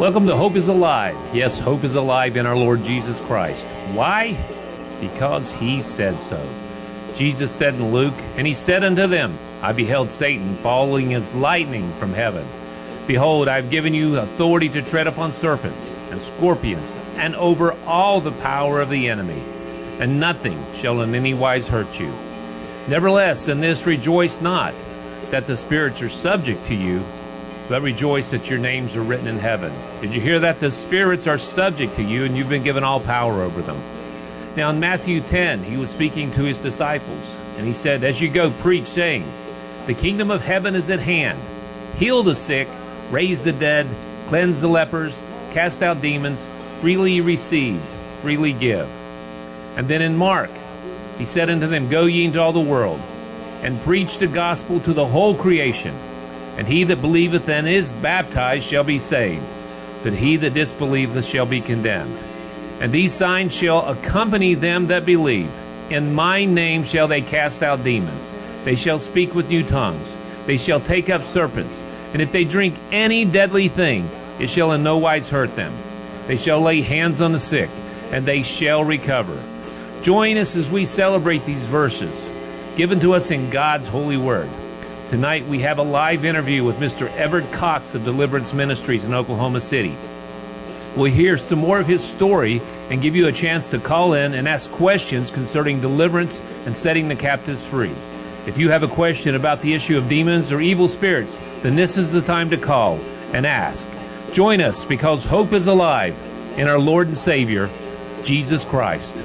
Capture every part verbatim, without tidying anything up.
Welcome to Hope is Alive. Yes, hope is alive in our Lord Jesus Christ. Why? Because he said so. Jesus said in Luke, and he said unto them, I beheld Satan falling as lightning from heaven. Behold, I have given you authority to tread upon serpents and scorpions, and over all the power of the enemy, and nothing shall in any wise hurt you. Nevertheless, in this rejoice not, that the spirits are subject to you, but rejoice that your names are written in heaven. Did you hear that? The spirits are subject to you, and you've been given all power over them. Now in Matthew ten, he was speaking to his disciples, and he said, as you go, preach, saying, the kingdom of heaven is at hand. Heal the sick, raise the dead, cleanse the lepers, cast out demons, freely received, freely give. And then in Mark, he said unto them, go ye into all the world, and preach the gospel to the whole creation. And he that believeth and is baptized shall be saved, but he that disbelieveth shall be condemned. And these signs shall accompany them that believe. In my name shall they cast out demons. They shall speak with new tongues. They shall take up serpents. And if they drink any deadly thing, it shall in no wise hurt them. They shall lay hands on the sick, and they shall recover. Join us as we celebrate these verses given to us in God's holy word. Tonight we have a live interview with Mister Everett Cox of Deliverance Ministries in Oklahoma City. We'll hear some more of his story and give you a chance to call in and ask questions concerning deliverance and setting the captives free. If you have a question about the issue of demons or evil spirits, then this is the time to call and ask. Join us because hope is alive in our Lord and Savior, Jesus Christ.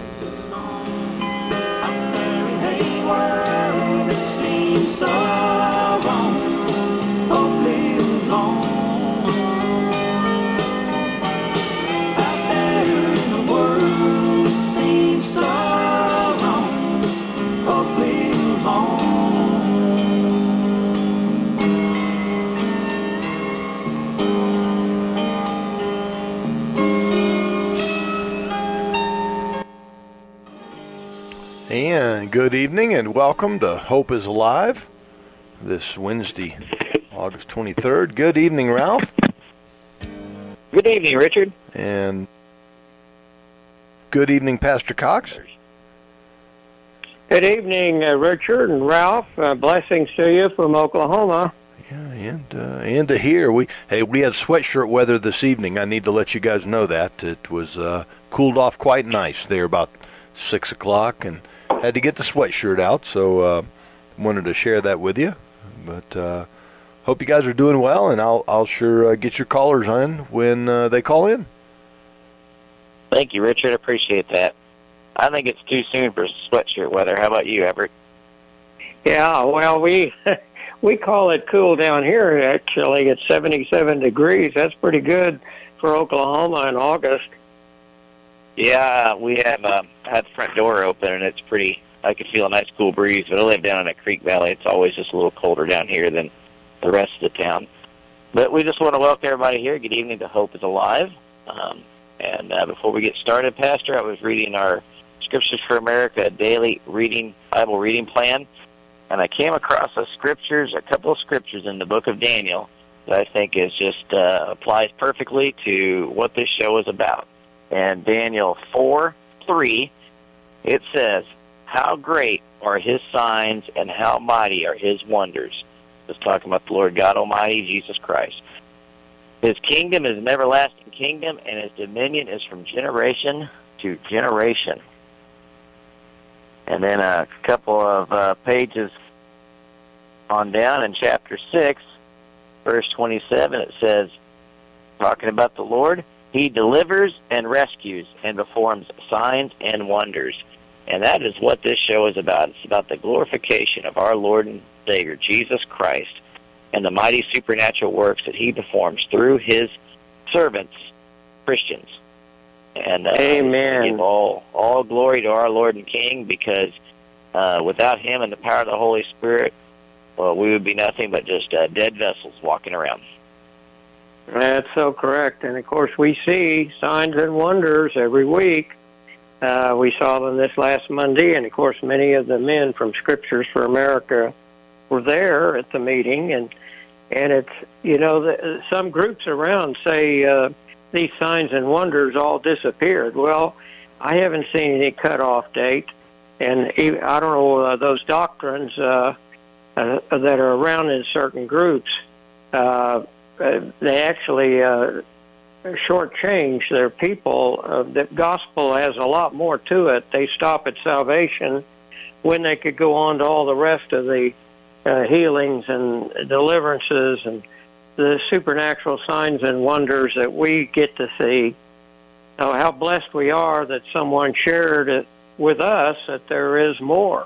And good evening and welcome to Hope is Alive this Wednesday, August twenty-third. Good evening, Ralph. Good evening, Richard. And good evening, Pastor Cox. Good evening, uh, Richard and Ralph. Uh, blessings to you from Oklahoma. Yeah, and uh, and to here we hey we had sweatshirt weather this evening. I need to let you guys know that it was uh, cooled off quite nice there about six o'clock, and had to get the sweatshirt out, so uh, wanted to share that with you. But uh, hope you guys are doing well, and I'll I'll sure uh, get your callers on when uh, they call in. Thank you, Richard. I appreciate that. I think it's too soon for sweatshirt weather. How about you, Everett? Yeah, well, we we call it cool down here. Actually, it's seventy-seven degrees. That's pretty good for Oklahoma in August. Yeah, we have uh, had the front door open, and it's pretty, I can feel a nice cool breeze, but I live down in a creek valley. It's always just a little colder down here than the rest of the town. But we just want to welcome everybody here. Good evening to Hope is Alive. Um, and uh, before we get started, Pastor, I was reading our Scriptures for America daily reading Bible reading plan, and I came across a scriptures, a couple of scriptures in the book of Daniel that I think is just uh, applies perfectly to what this show is about. And Daniel four three, it says, how great are his signs and how mighty are his wonders. It's talking about the Lord God Almighty, Jesus Christ. His kingdom is an everlasting kingdom, and his dominion is from generation to generation. And then a couple of uh, pages on down in chapter six, verse twenty-seven, it says, talking about the Lord, he delivers and rescues and performs signs and wonders. And that is what this show is about. It's about the glorification of our Lord and Savior, Jesus Christ, and the mighty supernatural works that he performs through his servants, Christians. And uh, Amen. Give all, all glory to our Lord and King, because uh, without him and the power of the Holy Spirit, well, we would be nothing but just uh, dead vessels walking around. That's so correct. And, of course, we see signs and wonders every week. Uh, we saw them this last Monday, and, of course, many of the men from Scriptures for America were there at the meeting. And, and it's, you know, the, some groups around say uh, these signs and wonders all disappeared. Well, I haven't seen any cutoff date, and even, I don't know uh, those doctrines uh, uh, that are around in certain groups. Uh, uh, they actually uh, shortchange their people. Uh, the gospel has a lot more to it. They stop at salvation when they could go on to all the rest of the uh, healings and deliverances and the supernatural signs and wonders that we get to see. So how blessed we are that someone shared it with us that there is more.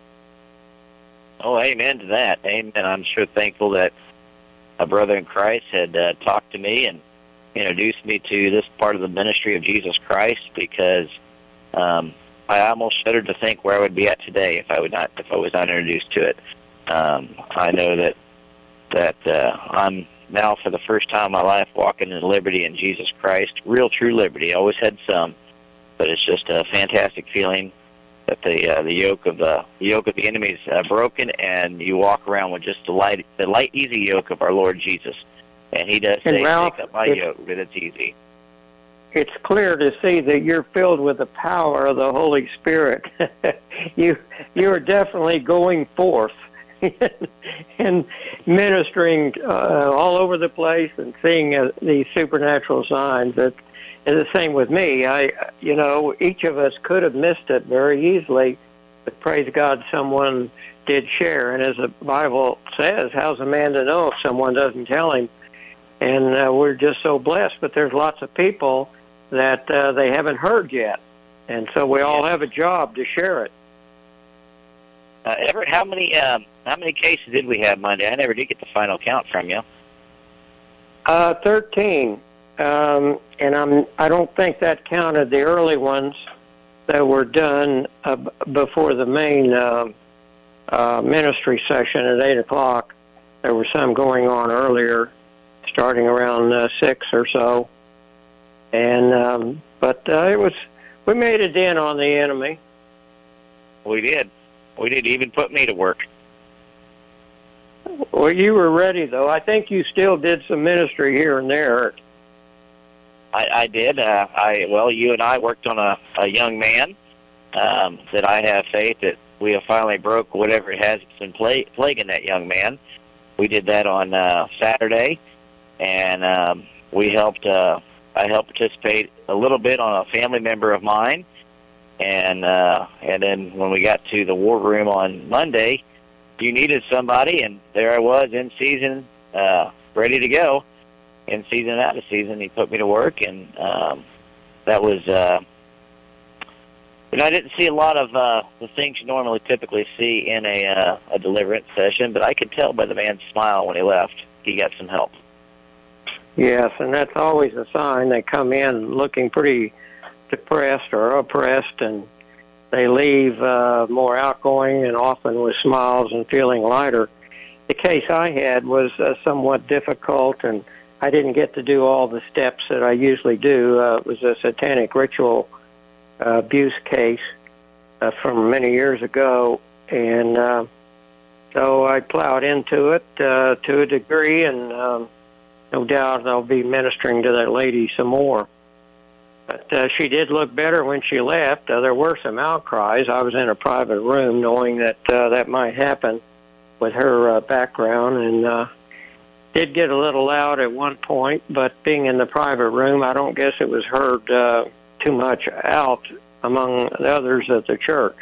Oh, amen to that. Amen. I'm sure thankful that a brother in Christ had uh, talked to me and introduced me to this part of the ministry of Jesus Christ, because um, I almost shuddered to think where I would be at today if I would not, if I was not introduced to it. Um, I know that that uh, I'm now, for the first time in my life, walking in liberty in Jesus Christ, real true liberty. I always had some, but it's just a fantastic feeling that the uh, the yoke of the, the yoke of the enemy is uh, broken, and you walk around with just the light, the light, easy yoke of our Lord Jesus. And He does say, Ralph, "Take up my yoke, but it's easy." It's clear to see that you're filled with the power of the Holy Spirit. you you are definitely going forth and ministering uh, all over the place and seeing uh, these supernatural signs. That is the same with me. I, you know, each of us could have missed it very easily, but praise God, someone did share. And as the Bible says, how's a man to know if someone doesn't tell him? And uh, we're just so blessed. But there's lots of people that uh, they haven't heard yet, and so we all have a job to share it. Uh, Everett, how many um, how many cases did we have Monday? I never did get the final count from you. Uh, thirteen, um, and I'm I don't think that counted the early ones that were done uh, before the main uh, uh, ministry session at eight o'clock. There were some going on earlier, starting around uh, six or so, and um, but uh, it was we made a dent on the enemy. We did. We did even put me to work. Well, you were ready, though. I think you still did some ministry here and there. I, I did. Uh, I well, you and I worked on a, a young man um, that I have faith that we have finally broke whatever it has been pla- plaguing that young man. We did that on uh, Saturday, and um, we helped. Uh, I helped participate a little bit on a family member of mine. And uh, and then when we got to the war room on Monday, you needed somebody, and there I was in season, uh, ready to go, in season and out of season. He put me to work, and um, that was, uh, you know, I didn't see a lot of uh, the things you normally typically see in a, uh, a deliverance session, but I could tell by the man's smile when he left, he got some help. Yes, and that's always a sign. They come in looking pretty depressed or oppressed, and they leave uh, more outgoing and often with smiles and feeling lighter. The case I had was uh, somewhat difficult, and I didn't get to do all the steps that I usually do. Uh, it was a satanic ritual uh, abuse case uh, from many years ago, and uh, so I plowed into it uh, to a degree, and um, no doubt I'll be ministering to that lady some more. But uh, she did look better when she left. Uh, there were some outcries. I was in a private room knowing that uh, that might happen with her uh, background, and uh, did get a little loud at one point, but being in the private room, I don't guess it was heard uh, too much out among the others at the church.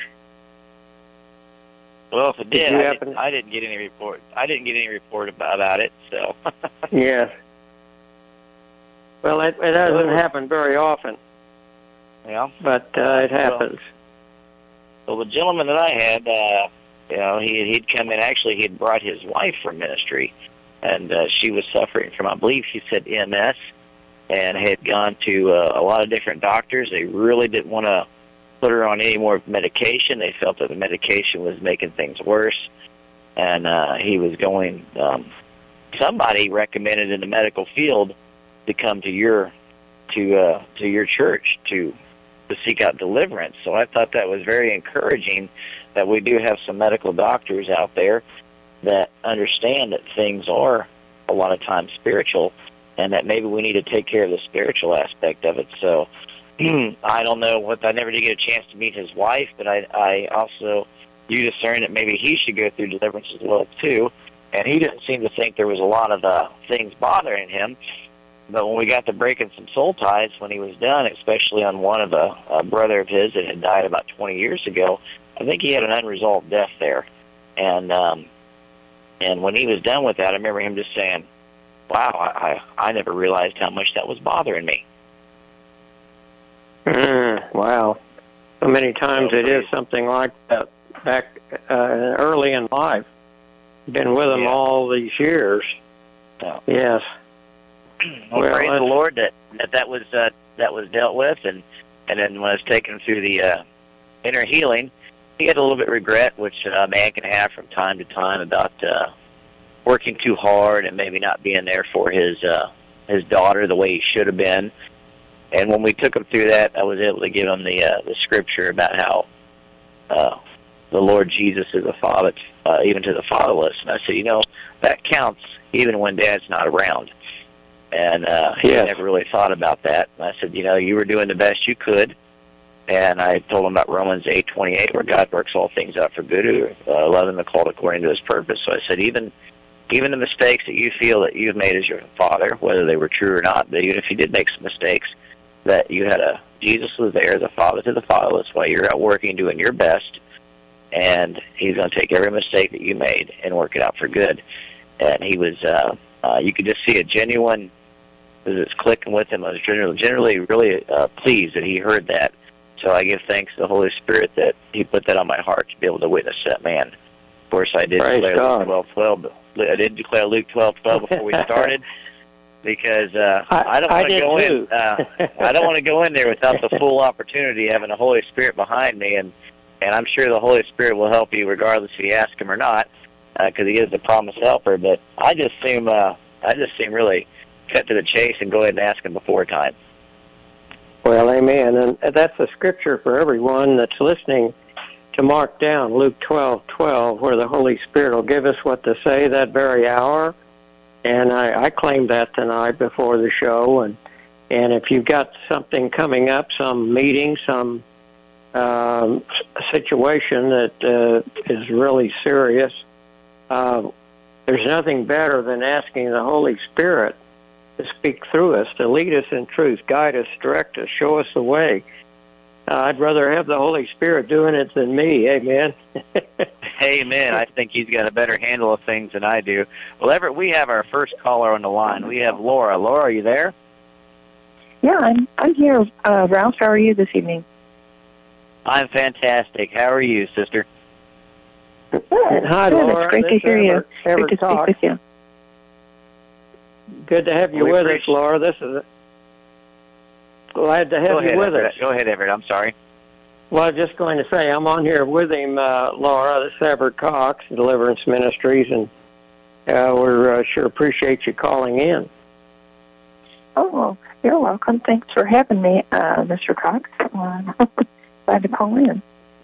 Well, if it did, did I, happen- didn't, I didn't get any report. I didn't get any report about, about it, so. Yes. Well, it, it doesn't happen very often. Yeah. But uh, it happens. Well, well, the gentleman that I had, uh, you know, he, he'd come in. Actually, he had brought his wife for ministry, and uh, she was suffering from, I believe she said M S, and had gone to uh, a lot of different doctors. They really didn't want to put her on any more medication. They felt that the medication was making things worse, and uh, he was going, um, somebody recommended in the medical field to come to your to uh, to your church to to seek out deliverance. So I thought that was very encouraging that we do have some medical doctors out there that understand that things are a lot of times spiritual, and that maybe we need to take care of the spiritual aspect of it. So I don't know what, I never did get a chance to meet his wife, but I, I also, you discern that maybe he should go through deliverance as well, too. And he didn't seem to think there was a lot of uh, things bothering him. But when we got to breaking some soul ties, when he was done, especially on one of a, a brother of his that had died about twenty years ago, I think he had an unresolved death there. And um, and when he was done with that, I remember him just saying, wow, I, I, I never realized how much that was bothering me. Mm, wow. So many times it is something like that back uh, early in life. Been with them yeah. all these years. So, yes. Well, well praise the Lord that that, that was uh, that was dealt with, and and then when I was taken through the uh, inner healing, he had a little bit of regret, which a man can have from time to time about uh, working too hard and maybe not being there for his uh, his daughter the way he should have been. And when we took him through that, I was able to give him the uh, the scripture about how uh, the Lord Jesus is a father, uh, even to the fatherless. And I said, you know, that counts even when Dad's not around. And uh, he yes. never really thought about that. And I said, you know, you were doing the best you could. And I told him about Romans eight twenty-eight, where God works all things out for good who uh, love him and called according to his purpose. So I said, even even the mistakes that you feel that you've made as your father, whether they were true or not, but even if you did make some mistakes, that you had a Jesus was there as a father to the fatherless while you're out working, doing your best, and he's going to take every mistake that you made and work it out for good. And he was, uh, uh, you could just see a genuine, it was clicking with him. I was generally, generally really uh, pleased that he heard that. So I give thanks to the Holy Spirit that he put that on my heart to be able to witness that man. Of course, I did Praise declare God. Luke twelve twelve. I did declare Luke twelve twelve before we started because uh, I, I don't want to go in. Uh, I don't want to go in there without the full opportunity of having the Holy Spirit behind me, and and I'm sure the Holy Spirit will help you regardless if you ask him or not, because uh, he is the promised helper. But I just seem uh, I just seem really cut to the chase and go ahead and ask him before time. Well, amen. And that's a scripture for everyone that's listening to mark down, Luke twelve twelve, where the Holy Spirit will give us what to say that very hour. And I, I claimed that tonight before the show. And, and if you've got something coming up, some meeting, some um, situation that uh, is really serious, uh, there's nothing better than asking the Holy Spirit to speak through us, to lead us in truth, guide us, direct us, show us the way. Uh, I'd rather have the Holy Spirit doing it than me. Amen. Amen. I think he's got a better handle of things than I do. Well, Everett, we have our first caller on the line. We have Laura. Laura, are you there? Yeah, I'm I'm here. Uh, Ralph, how are you this evening? I'm fantastic. How are you, sister? Good. Hi, Good. Laura. It's great this to hear ever, you. Ever great to talk. speak with you. Good to have you we with appreciate- us, Laura. This is a, glad to have Go you ahead, with Everett. us. Go ahead, Everett. I'm sorry. Well, I was just going to say, I'm on here with him, uh, Laura. This is Everett Cox, Deliverance Ministries, and uh, we're uh, sure appreciate you calling in. Oh, well, you're welcome. Thanks for having me, uh, Mister Cox. Uh, glad to call in.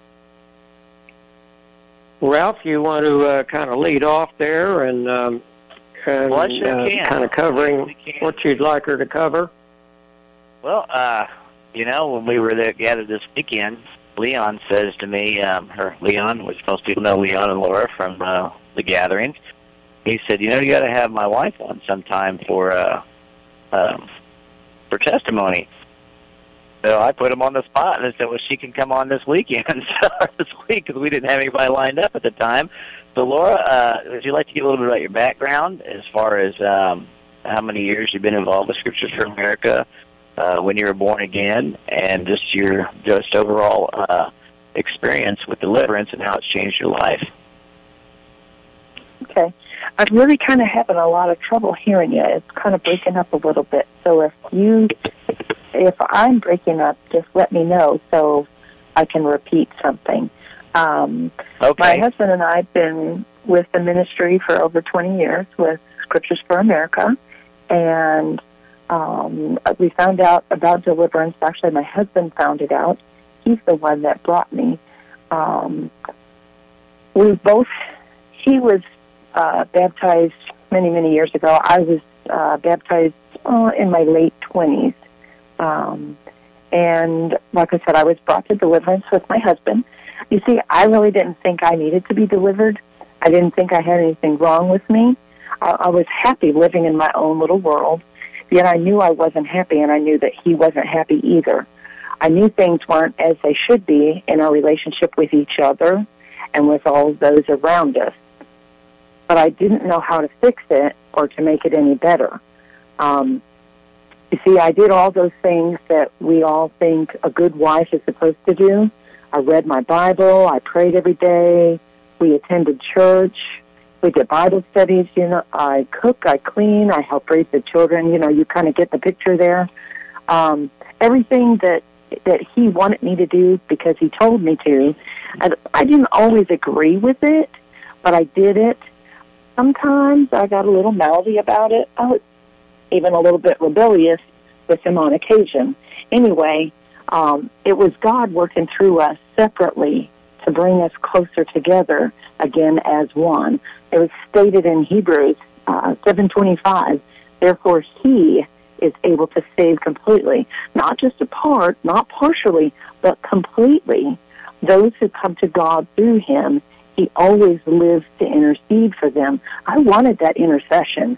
Ralph, you want to uh, kind of lead off there and, um, and Well, I sure uh, can. kind of covering I can. what you'd like her to cover? Well, uh, you know, when we were there gathered this weekend, Leon says to me, um, her Leon, which most people know Leon and Laura from uh, the gatherings, he said, you know, you got to have my wife on sometime for uh, um, for testimony. So I put him on the spot and I said, well, she can come on this weekend, so this week, because we didn't have anybody lined up at the time. So, Laura, uh, would you like to give a little bit about your background as far as um, how many years you've been involved with Scriptures for America, uh, when you were born again, and just your just overall uh, experience with deliverance and how it's changed your life? Okay. I'm really kind of having a lot of trouble hearing you. It's kind of breaking up a little bit. So if you, if I'm breaking up, just let me know so I can repeat something. Um, Okay. My husband and I have been with the ministry for over twenty years with Scriptures for America, and um, we found out about deliverance. Actually, my husband found it out. He's the one that brought me. Um, we both, he was uh, baptized many, many years ago. I was uh, baptized uh, in my late twenties. Um, and like I said, I was brought to deliverance with my husband. You see, I really didn't think I needed to be delivered. I didn't think I had anything wrong with me. I, I was happy living in my own little world, yet I knew I wasn't happy, and I knew that he wasn't happy either. I knew things weren't as they should be in our relationship with each other and with all those around us. But I didn't know how to fix it or to make it any better. Um, you see, I did all those things that we all think a good wife is supposed to do. I read my Bible. I prayed every day. We attended church. We did Bible studies. You know, I cook, I clean, I help raise the children. You know, you kind of get the picture there. Um, everything that that he wanted me to do because he told me to. I, I didn't always agree with it, but I did it. Sometimes I got a little mouthy about it. I was even a little bit rebellious with him on occasion. Anyway, um, it was God working through us separately to bring us closer together again as one. It was stated in Hebrews uh, seven twenty-five, therefore he is able to save completely, not just a part, not partially, but completely. Those who come to God through him, he always lives to intercede for them. I wanted that intercession.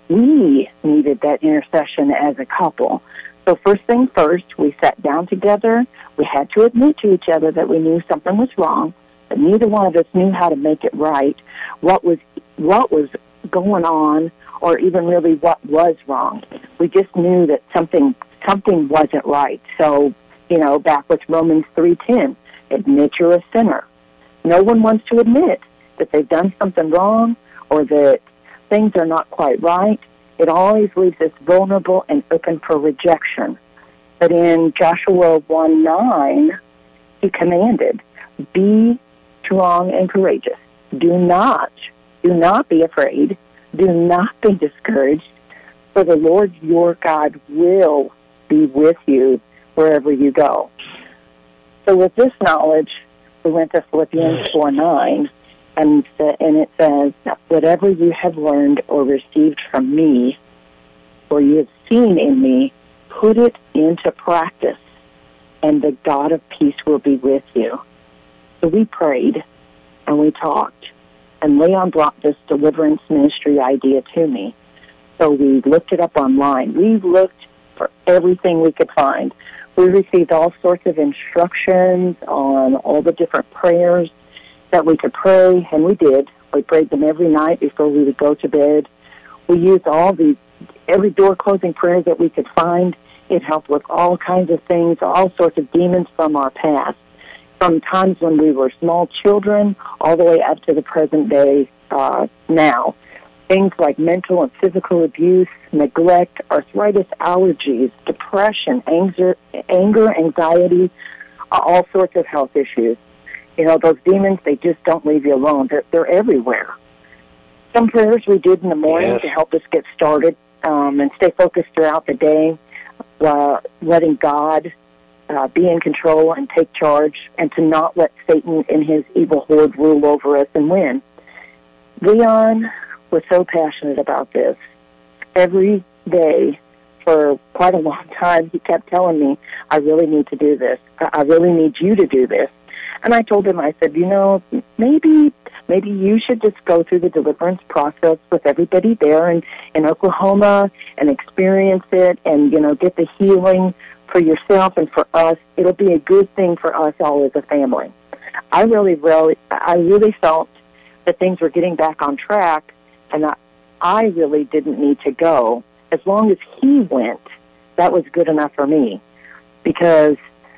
We needed that intercession as a couple. So first thing first, we sat down together. We had to admit to each other that we knew something was wrong, but neither one of us knew how to make it right, what was what was going on, or even really what was wrong. We just knew that something something wasn't right. So, you know, back with Romans three ten, admit you're a sinner. No one wants to admit that they've done something wrong or that things are not quite right. It always leaves us vulnerable and open for rejection. But in Joshua one nine, he commanded, be strong and courageous. Do not, do not be afraid. Do not be discouraged, for the Lord your God will be with you wherever you go. So with this knowledge, we went to Philippians four nine, and, and it says, whatever you have learned or received from me, or you have seen in me, put it into practice, and the God of peace will be with you. So we prayed, and we talked. And Leon brought this deliverance ministry idea to me. So we looked it up online. We looked for everything we could find. We received all sorts of instructions on all the different prayers that we could pray, and we did. We prayed them every night before we would go to bed. We used all the, every door-closing prayer that we could find. It helped with all kinds of things, all sorts of demons from our past, from times when we were small children all the way up to the present day uh, now. Things like mental and physical abuse, neglect, arthritis, allergies, depression, anger, anger, anxiety, uh, all sorts of health issues. You know, those demons, they just don't leave you alone. They're, they're everywhere. Some prayers we did in the morning yes. to help us get started um, and stay focused throughout the day, uh, letting God Uh, be in control and take charge, and to not let Satan and his evil horde rule over us and win. Leon was so passionate about this. Every day for quite a long time, he kept telling me, I really need to do this. I really need you to do this. And I told him, I said, you know, maybe maybe you should just go through the deliverance process with everybody there in, in Oklahoma and experience it and, you know, get the healing for yourself and for us. It'll be a good thing for us all as a family. I really, really, I really felt that things were getting back on track, and I, I really didn't need to go. As long as he went, that was good enough for me, because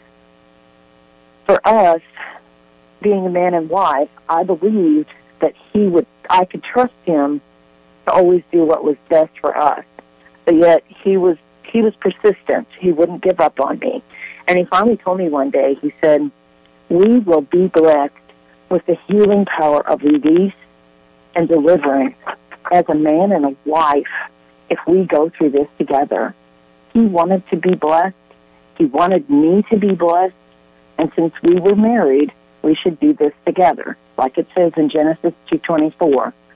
for us, being a man and wife, I believed that he would, I could trust him to always do what was best for us. But yet he was He was persistent. He wouldn't give up on me. And he finally told me one day, he said, we will be blessed with the healing power of release and deliverance as a man and a wife if we go through this together. He wanted to be blessed. He wanted me to be blessed. And since we were married, we should do this together. Like it says in Genesis two twenty-four,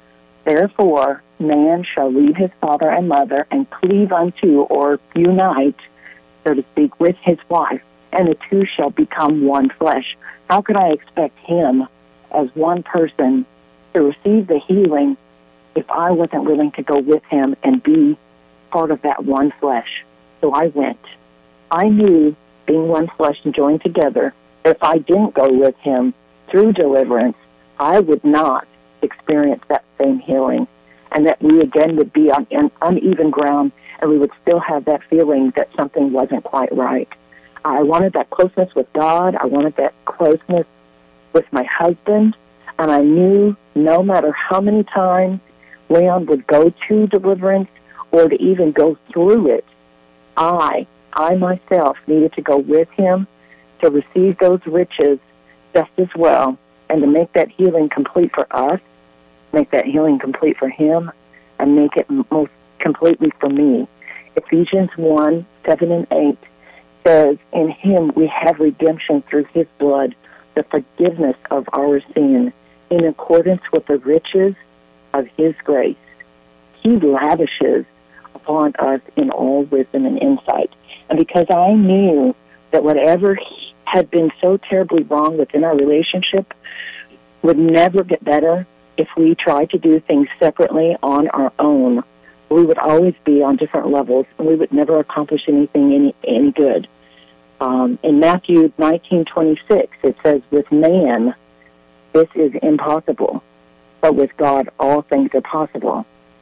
Therefore, man shall leave his father and mother and cleave unto, or unite, so to speak, with his wife, and the two shall become one flesh. How could I expect him as one person to receive the healing if I wasn't willing to go with him and be part of that one flesh? So I went. I knew, being one flesh and joined together, if I didn't go with him through deliverance, I would not experience that same healing, and that we again would be on an uneven ground, and we would still have that feeling that something wasn't quite right. I wanted that closeness with God. I wanted that closeness with my husband, and I knew no matter how many times Leon would go to deliverance or to even go through it, I, I myself needed to go with him to receive those riches just as well, and to make that healing complete for us, make that healing complete for him, and make it most completely for me. Ephesians one, seven and eight says, in him we have redemption through his blood, the forgiveness of our sin, in accordance with the riches of his grace. He lavishes upon us in all wisdom and insight. And because I knew that whatever had been so terribly wrong within our relationship would never get better if we tried to do things separately on our own, we would always be on different levels, and we would never accomplish anything any, any good. Um, in Matthew nineteen twenty-six, it says, with man, this is impossible, but with God, all things are possible.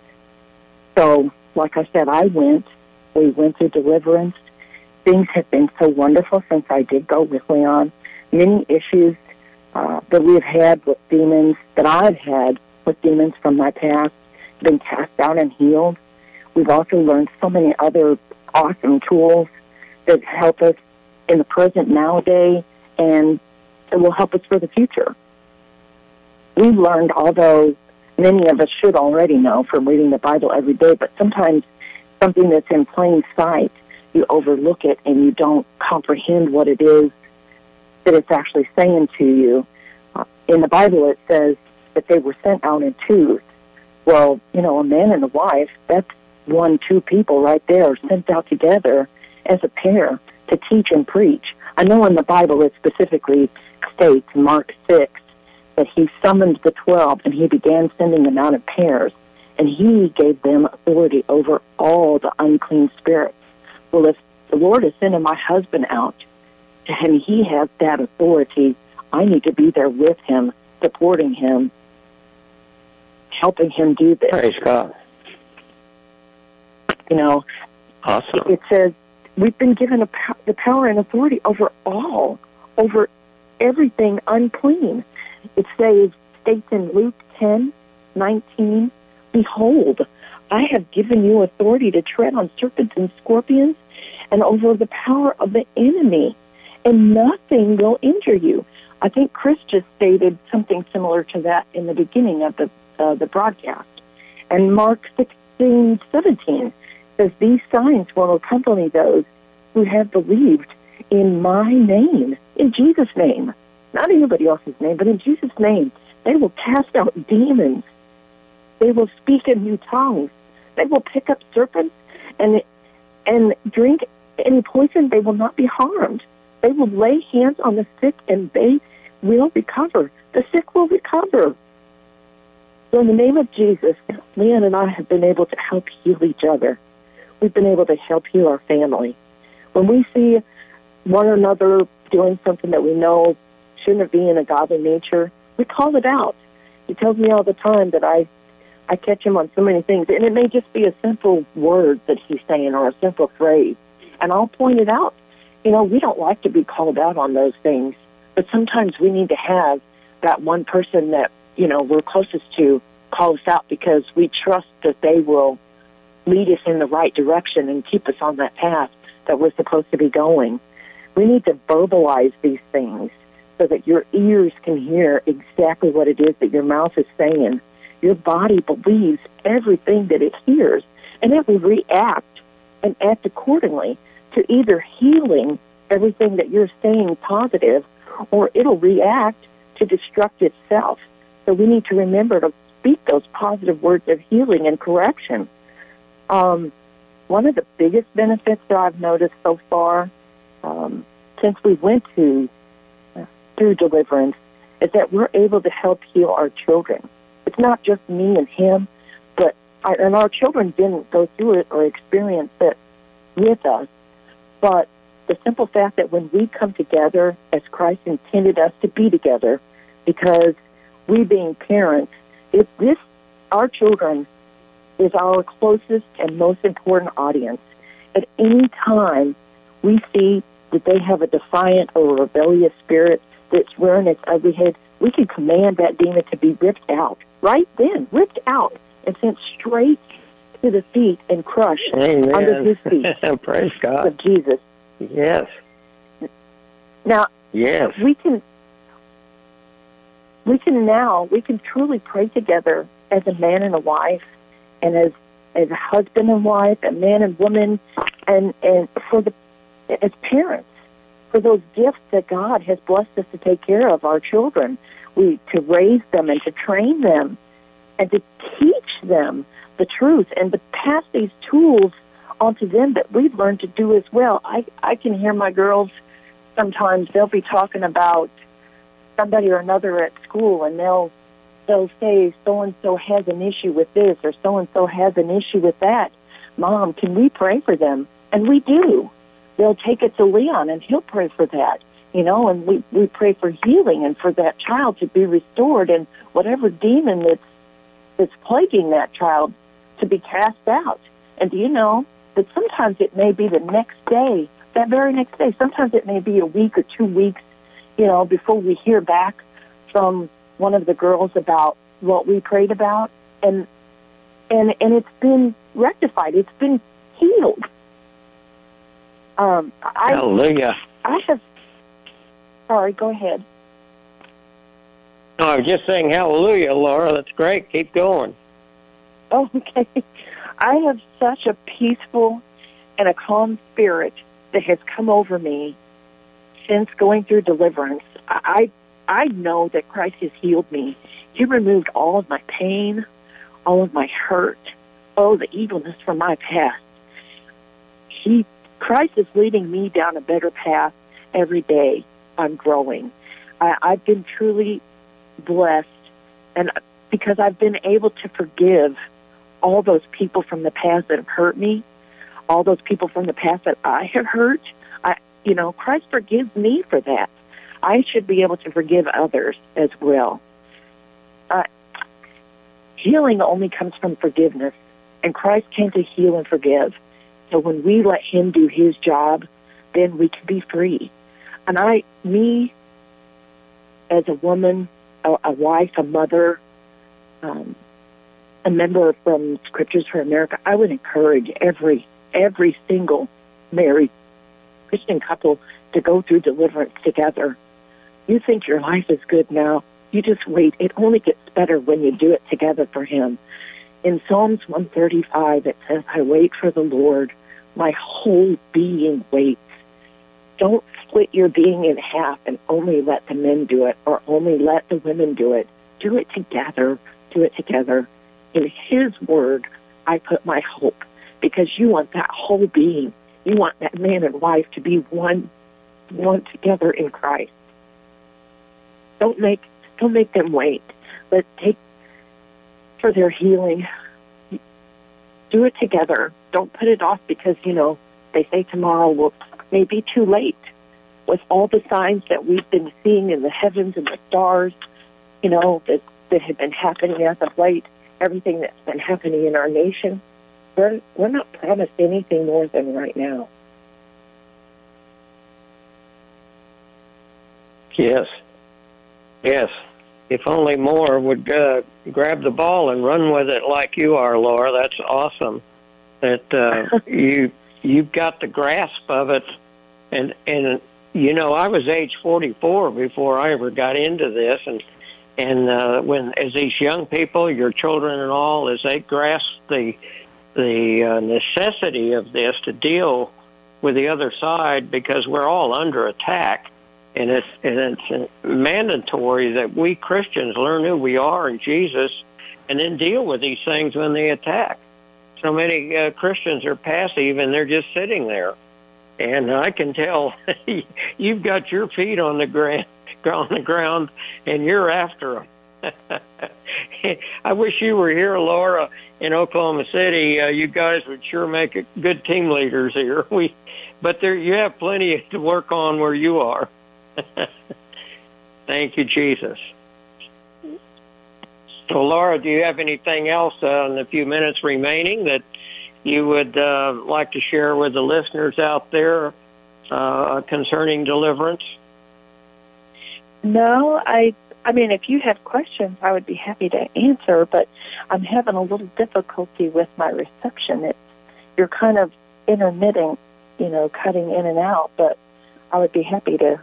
So, like I said, I went. We went through deliverance. Things have been so wonderful since I did go with Leon. Many issues uh, that we've had with demons, that I've had with demons from my past, have been cast out and healed. We've also learned so many other awesome tools that help us in the present nowadays, and that will help us for the future. We've learned, although many of us should already know from reading the Bible every day, but sometimes something that's in plain sight, you overlook it and you don't comprehend what it is that it's actually saying to you. Uh, in the Bible it says that they were sent out in twos. Well, you know, a man and a wife, that's one, two people right there sent out together as a pair to teach and preach. I know in the Bible it specifically states, Mark six, that he summoned the twelve and he began sending them out in pairs, and he gave them authority over all the unclean spirits. Well, if the Lord is sending my husband out and he has that authority, I need to be there with him, supporting him, helping him do this. Praise God. You know, awesome. It says we've been given a, the power and authority over all, over everything unclean. It says, states in Luke ten nineteen, behold, I have given you authority to tread on serpents and scorpions and over the power of the enemy, and nothing will injure you. I think Chris just stated something similar to that in the beginning of the uh, the broadcast. And Mark sixteen seventeen says, these signs will accompany those who have believed in my name, in Jesus' name. Not anybody else's name, but in Jesus' name. They will cast out demons. They will speak in new tongues. They will pick up serpents and and drink any poison. They will not be harmed. They will lay hands on the sick and they will recover. The sick will recover. So in the name of Jesus, Leon and I have been able to help heal each other. We've been able to help heal our family. When we see one another doing something that we know shouldn't be in a godly nature, we call it out. He tells me all the time that I I catch him on so many things, and it may just be a simple word that he's saying or a simple phrase, and I'll point it out. You know, we don't like to be called out on those things, but sometimes we need to have that one person that, you know, we're closest to call us out because we trust that they will lead us in the right direction and keep us on that path that we're supposed to be going. We need to verbalize these things so that your ears can hear exactly what it is that your mouth is saying. Your body believes everything that it hears, and it will react and act accordingly to either healing everything that you're saying positive, or it'll react to destruct itself. So we need to remember to speak those positive words of healing and correction. Um, one of the biggest benefits that I've noticed so far, um, since we went to uh, through deliverance, is that we're able to help heal our children. It's not just me and him, but I, and our children didn't go through it or experience it with us. But the simple fact that when we come together as Christ intended us to be together, because we being parents, if this, our children is our closest and most important audience. At any time we see that they have a defiant or rebellious spirit that's rearing its ugly head, we can command that demon to be ripped out. Right then, ripped out and sent straight to the feet and crushed Amen. under his feet. Praise God. Of Jesus. Yes. Now, yes. we can we can now, we can truly pray together as a man and a wife, and as as a husband and wife, a man and woman, and, and for the as parents, for those gifts that God has blessed us to take care of our children, we to raise them and to train them and to teach them the truth and to pass these tools onto them that we've learned to do as well. I, I can hear my girls sometimes, they'll be talking about somebody or another at school, and they'll they'll say so-and-so has an issue with this or so-and-so has an issue with that. Mom, can we pray for them? And we do. They'll take it to Leon, and he'll pray for that, you know, and we, we pray for healing and for that child to be restored and whatever demon that's, that's plaguing that child to be cast out. And do you know that sometimes it may be the next day, that very next day, sometimes it may be a week or two weeks, you know, before we hear back from one of the girls about what we prayed about, and and and it's been rectified. It's been healed. Um, I, Hallelujah. I have. Sorry, go ahead. No, I was just saying hallelujah, Laura. That's great. Keep going. Oh, okay. I have such a peaceful and a calm spirit that has come over me since going through deliverance. I I know that Christ has healed me. He removed all of my pain, all of my hurt, oh, the evilness from my past. He, Christ is leading me down a better path every day. I'm growing. I, I've been truly blessed, and because I've been able to forgive all those people from the past that have hurt me, all those people from the past that I have hurt. I, you know, Christ forgives me for that. I should be able to forgive others as well. Uh, healing only comes from forgiveness, and Christ came to heal and forgive. So when we let him do his job, then we can be free. And I, me, as a woman, a, a wife, a mother, um, a member from Scriptures for America, I would encourage every, every single married Christian couple to go through deliverance together. You think your life is good now, you just wait. It only gets better when you do it together for him. In Psalms one thirty-five, it says, I wait for the Lord. My whole being waits. Don't split your being in half and only let the men do it or only let the women do it. Do it together. Do it together. In his word, I put my hope, because you want that whole being. You want that man and wife to be one, one together in Christ. Don't make, don't make them wait, but take for their healing. Do it together. Don't put it off because, you know, they say tomorrow will may be too late. With all the signs that we've been seeing in the heavens and the stars, you know, that, that have been happening as of late, everything that's been happening in our nation, we're, we're not promised anything more than right now. Yes. Yes. If only more would uh, grab the ball and run with it like you are, Laura. That's awesome. That uh, you you've got the grasp of it, and and you know I was age forty-four before I ever got into this, and and uh, when as these young people, your children and all, as they grasp the the uh, necessity of this to deal with the other side, because we're all under attack. And it's, and it's mandatory that we Christians learn who we are in Jesus and then deal with these things when they attack. So many uh, Christians are passive, and they're just sitting there. And I can tell you've got your feet on the ground, on the ground, and you're after them. I wish you were here, Laura, in Oklahoma City. Uh, you guys would sure make a good team leaders here. We, but there, you have plenty to work on where you are. Thank you, Jesus. So, Laura, do you have anything else uh, in the few minutes remaining that you would uh, like to share with the listeners out there uh, concerning deliverance? No, I I mean, if you have questions, I would be happy to answer, but I'm having a little difficulty with my reception. It's, you're kind of intermittent, you know, cutting in and out, but I would be happy to.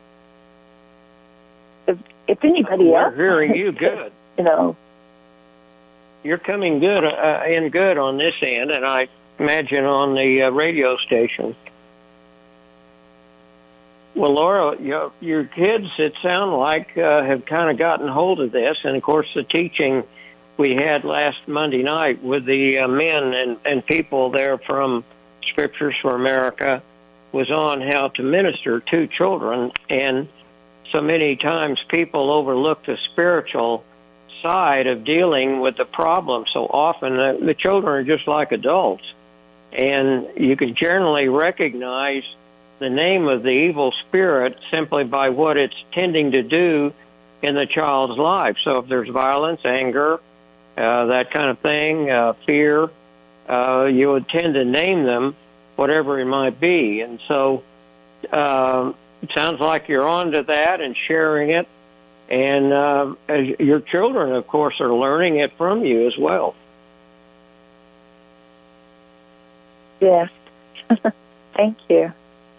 If, if anybody We're else... We're hearing you good. You know. You're coming good uh, in good on this end, and I imagine on the uh, radio station. Well, Laura, your, your kids, it sounds like, uh, have kind of gotten hold of this. And, of course, the teaching we had last Monday night with the uh, men and, and people there from Scriptures for America was on how to minister to children. And so many times people overlook the spiritual side of dealing with the problem. So often uh, the children are just like adults. And you can generally recognize the name of the evil spirit simply by what it's tending to do in the child's life. So if there's violence, anger, uh, that kind of thing, uh, fear, uh, you would tend to name them whatever it might be. And so uh, it sounds like you're on to that and sharing it. And uh, as your children, of course, are learning it from you as well. Yes. Thank you.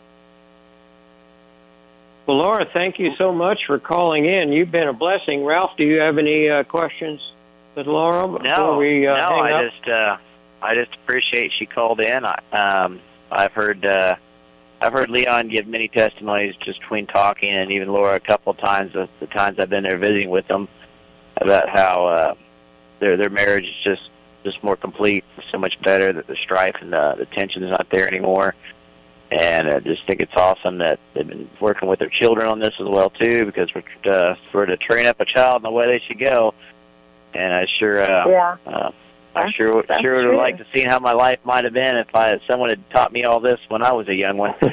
Well, Laura, thank you so much for calling in. You've been a blessing. Ralph, do you have any uh, questions with Laura before no, we uh, no, hang I up? just, uh, I just appreciate she called in. I, um, I've heard, uh, I've heard Leon give many testimonies just between talking, and even Laura a couple of times. The, the times I've been there visiting with them, about how uh, their their marriage is just just more complete, so much better. That the strife and the, the tension is not there anymore. And I just think it's awesome that they've been working with their children on this as well, too, because we're, uh, we're to train up a child in the way they should go. And I sure, uh, yeah. uh, I sure, That's sure would true. have liked to see how my life might have been if I, someone had taught me all this when I was a young one.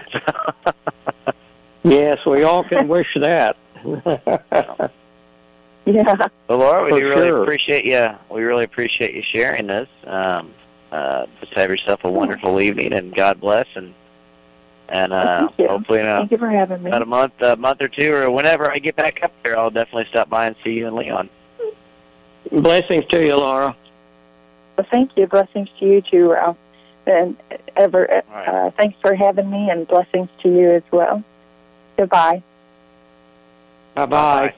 Yes, we all can wish that. Yeah. Well, Laura, we For do really sure. appreciate you. We really appreciate you sharing this. Um, uh, just have yourself a wonderful evening, and God bless. And and uh, Thank you. hopefully, in a, Thank you for having me. about a month, a month or two, or whenever I get back up there, I'll definitely stop by and see you and Leon. Blessings to you, Laura. Well, thank you. Blessings to you too, Ralph. And ever, uh, right. thanks for having me, and blessings to you as well. Goodbye. Bye-bye. Bye-bye.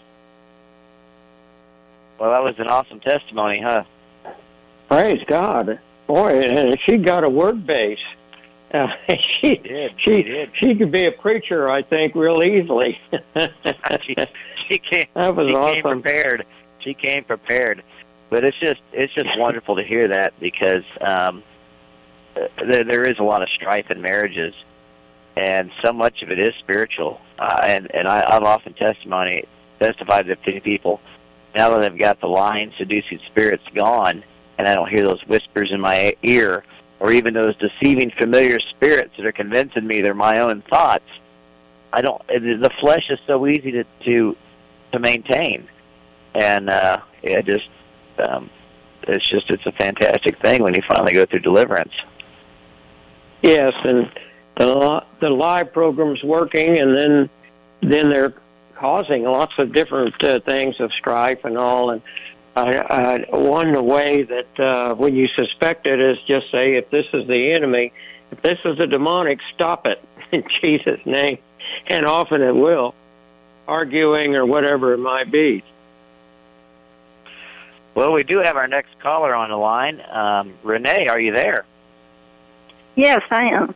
Well, that was an awesome testimony, huh? Praise God. Boy, and she got a word base. Uh, she, did. she, She did. she could be a preacher, I think, real easily. she, she came. That was she awesome. came prepared. She came prepared. But it's just it's just wonderful to hear that, because um, there there is a lot of strife in marriages, and so much of it is spiritual. Uh, and and I, I've often testimony testified to people now that I've got the lying, seducing spirits gone, and I don't hear those whispers in my ear, or even those deceiving familiar spirits that are convincing me they're my own thoughts. I don't. The flesh is so easy to to, to maintain, and uh, it just um, it's just it's a fantastic thing when you finally go through deliverance. Yes, and the the live program's working, and then then they're causing lots of different uh, things of strife and all. And I, I, one way that uh, when you suspect it is just say, if this is the enemy, if this is a demonic, stop it in Jesus' name. And often it will, arguing or whatever it might be. Well, we do have our next caller on the line. Um, Renee, are you there? Yes, I am.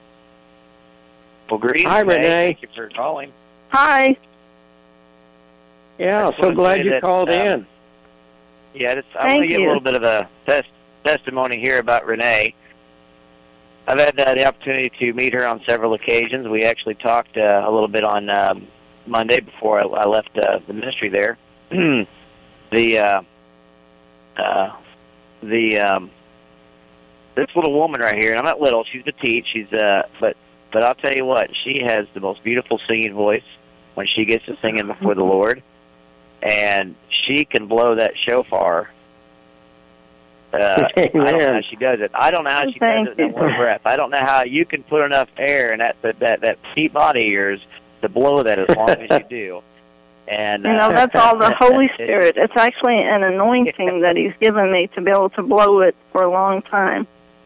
Well, greetings, Hi, Renee. Thank you for calling. Hi. Yeah, I just so wanna glad say you that, called um, in. Yeah, just, I want to give a little bit of a test, testimony here about Renee. I've had uh, the opportunity to meet her on several occasions. We actually talked uh, a little bit on um, Monday before I, I left uh, the ministry there. the uh, uh, the um, this little woman right here, and I'm not little. She's petite. She's uh, but but I'll tell you what, she has the most beautiful singing voice when she gets to singing before the Lord, and she can blow that shofar. Uh, I don't know how she does it. I don't know how she Thank does it in one breath. I don't know how you can put enough air in that that that, that petite body of yours to blow that as long as you do. And you know, uh, that's all the Holy Spirit. It's actually an anointing that He's given me to be able to blow it for a long time.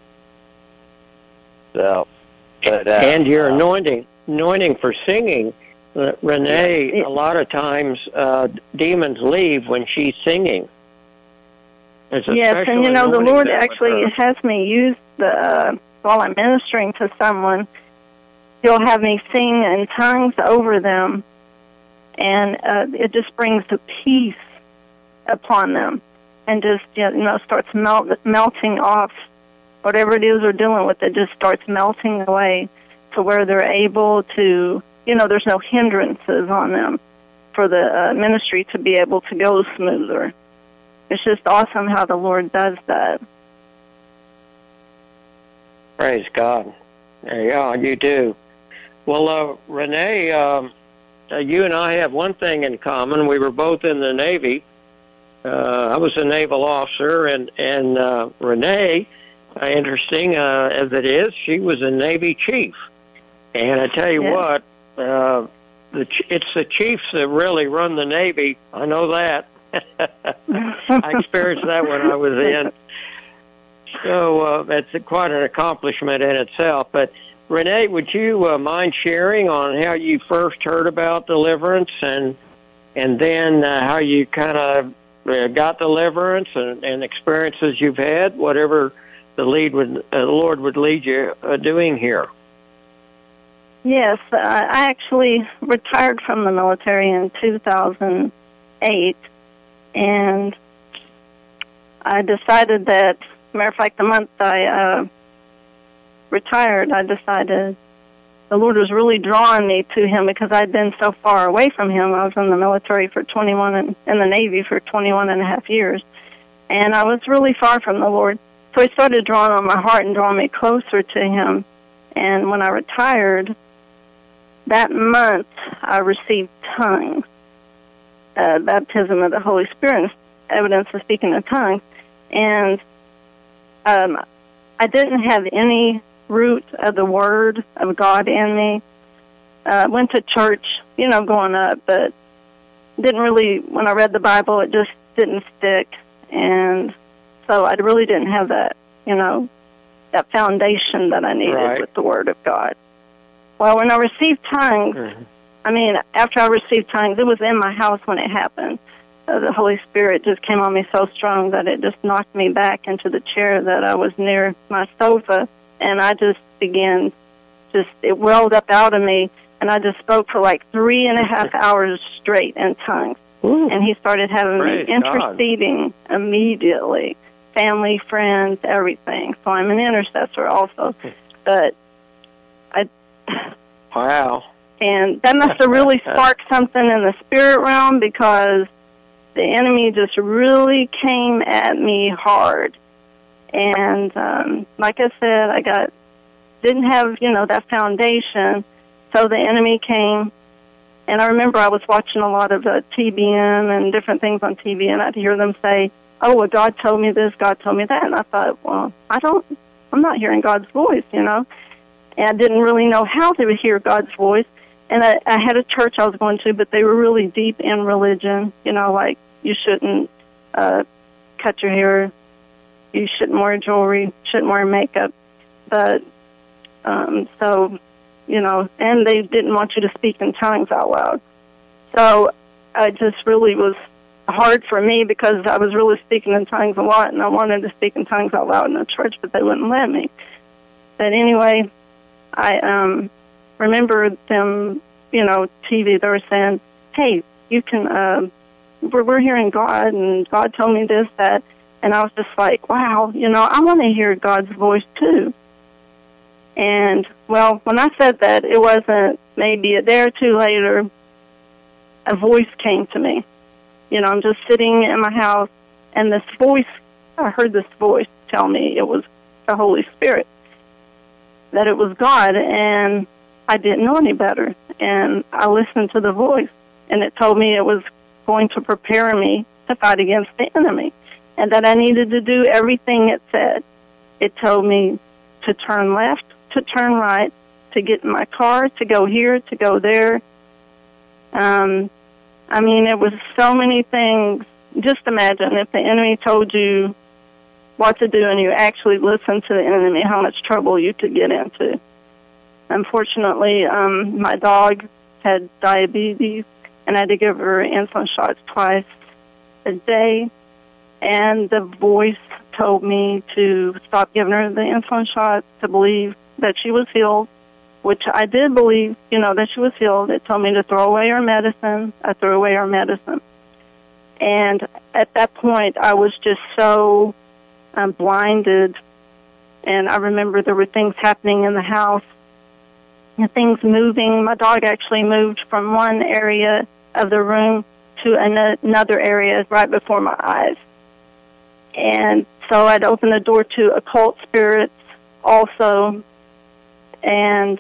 So, but, uh, and your uh, anointing, anointing for singing, uh, Renee. Yeah. A lot of times, uh, demons leave when she's singing. Yes, and you know, the Lord actually has me use the, uh, while I'm ministering to someone, He'll have me sing in tongues over them, and uh, it just brings the peace upon them, and just, you know, starts melt, melting off whatever it is they're dealing with. It just starts melting away to where they're able to, you know, there's no hindrances on them for the uh, ministry to be able to go smoother. It's just awesome how the Lord does that. Praise God. Yeah, you do. Well, uh, Renee, um, uh, you and I have one thing in common. We were both in the Navy. Uh, I was a naval officer, and, and uh, Renee, uh, interesting uh, as it is, she was a Navy chief. And I tell you yeah. what, uh, the ch- it's the chiefs that really run the Navy. I know that. I experienced that when I was in. So uh, that's quite an accomplishment in itself. But Renee, would you uh, mind sharing on how you first heard about deliverance, and and then uh, how you kind of uh, got deliverance and, and experiences you've had, whatever the lead would, uh, the Lord would lead you uh, doing here? Yes, uh, I actually retired from the military in two thousand eight. And I decided that, matter of fact, the month I uh, retired, I decided the Lord was really drawing me to Him because I'd been so far away from Him. I was in the military for twenty-one and in the Navy for twenty-one and a half years, and I was really far from the Lord. So He started drawing on my heart and drawing me closer to Him. And when I retired, that month I received tongues. Uh, baptism of the Holy Spirit, evidence of speaking in tongues, and um, I didn't have any root of the Word of God in me. I uh, went to church, you know, growing up, but didn't really, when I read the Bible, it just didn't stick, and so I really didn't have that, you know, that foundation that I needed right. with the Word of God. Well, when I received tongues, mm-hmm. I mean, after I received tongues, it was in my house when it happened. Uh, the Holy Spirit just came on me so strong that it just knocked me back into the chair that I was near my sofa, and I just began, just, it welled up out of me, and I just spoke for like three and a half hours straight in tongues. Ooh. And He started having Praise me interceding God. Immediately, family, friends, everything. So I'm an intercessor also, but I... Wow. And that must have really sparked something in the spirit realm, because the enemy just really came at me hard. And um, like I said, I got didn't have, you know, that foundation, so the enemy came. And I remember I was watching a lot of uh, T B N and different things on T V, and I'd hear them say, oh, well, God told me this, God told me that. And I thought, well, I don't, I'm not hearing God's voice, you know. And I didn't really know how to hear God's voice. And I, I had a church I was going to, but they were really deep in religion, you know, like you shouldn't uh, cut your hair, you shouldn't wear jewelry, shouldn't wear makeup. But, um, so, you know, and they didn't want you to speak in tongues out loud. So it just really was hard for me, because I was really speaking in tongues a lot, and I wanted to speak in tongues out loud in the church, but they wouldn't let me. But anyway, I... um. remember them, you know, T V, they were saying, hey, you can uh, we're, we're hearing God, and God told me this, that. And I was just like, wow, you know, I want to hear God's voice too. And, well, when I said that, it wasn't maybe a day or two later, a voice came to me. You know, I'm just sitting in my house, and this voice, I heard this voice tell me it was the Holy Spirit, that it was God, and I didn't know any better. And I listened to the voice, and it told me it was going to prepare me to fight against the enemy, and that I needed to do everything it said. It told me to turn left, to turn right, to get in my car, to go here, to go there. Um, I mean, it was so many things. Just imagine if the enemy told you what to do and you actually listened to the enemy, how much trouble you could get into. Unfortunately, um, my dog had diabetes, and I had to give her insulin shots twice a day. And the voice told me to stop giving her the insulin shots, to believe that she was healed, which I did believe, you know, that she was healed. It told me to throw away her medicine. I threw away her medicine. And at that point, I was just so um, blinded. And I remember there were things happening in the house, and things moving. My dog actually moved from one area of the room to an- another area right before my eyes. And so I'd open the door to occult spirits also. And